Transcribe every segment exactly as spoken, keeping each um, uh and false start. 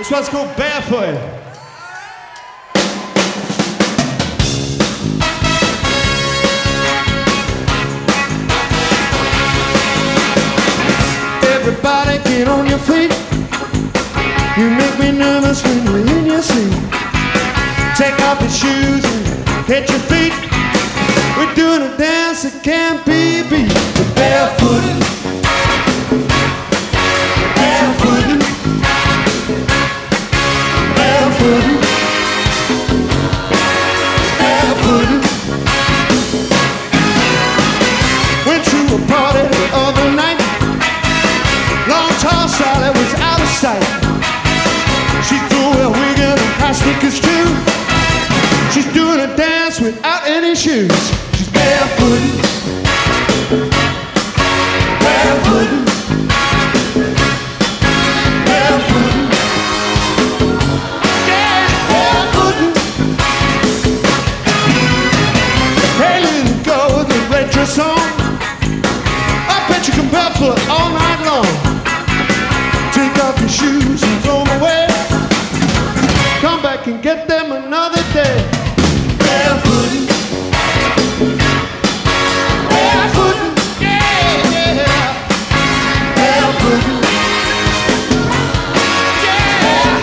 This one's called Barefoot. Everybody get on your feet. You make me nervous when you're in your seat. Take off your shoes and hit your feet. We're doing a dance that can't be beat. We're barefooted. Barefooted. Barefooted. Barefooted. Went to a party the other night. Long tall Sally was out of sight. She threw a wig and high sneakers too. She's doing a dance without any shoes. She's barefooted. Barefooted. Barefooted. Yeah, barefooted. Hey, little girl with the red dress on, I bet you can barefoot all night long. Take off your shoes and throw them away. Come back and get them another day. Barefooted. Barefooted. Yeah, yeah. Barefooted. Yeah.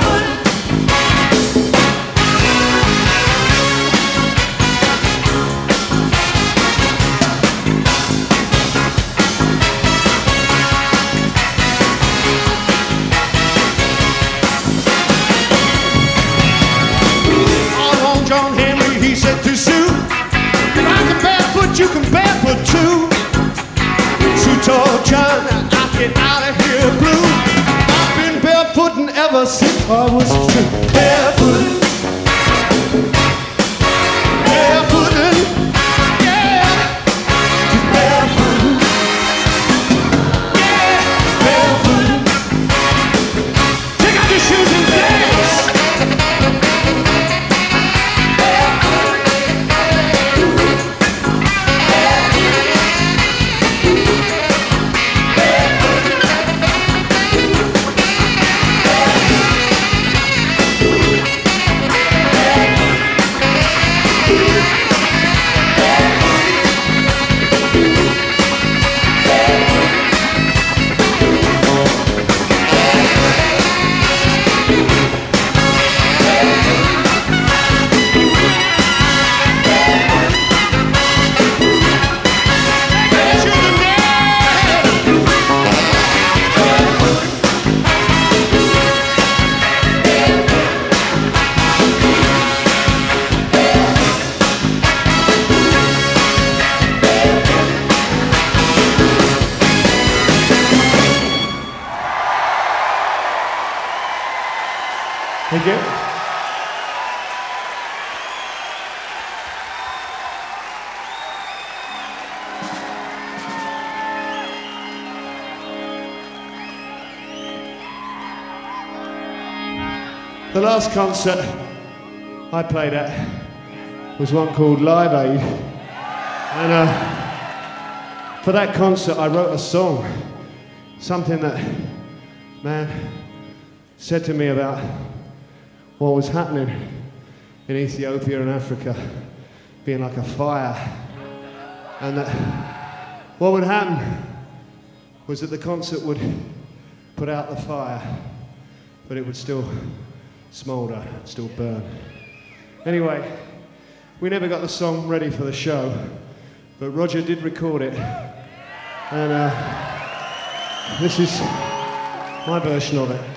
John Henry, he said to Sue, if I can barefoot, you can barefoot too. Sue told John, I'll get out of here blue. I've been barefooting ever since I was two. Barefooting. Barefooting. Yeah. Just barefooting. Yeah. Barefooting. Take out your shoes and dance. Thank you. The last concert I played at was one called Live Aid. And uh, for that concert I wrote a song, something that, man, said to me about what was happening in Ethiopia and Africa, being like a fire. And that what would happen was that the concert would put out the fire, but it would still smoulder, still burn. Anyway, we never got the song ready for the show, but Roger did record it. And uh, this is my version of it.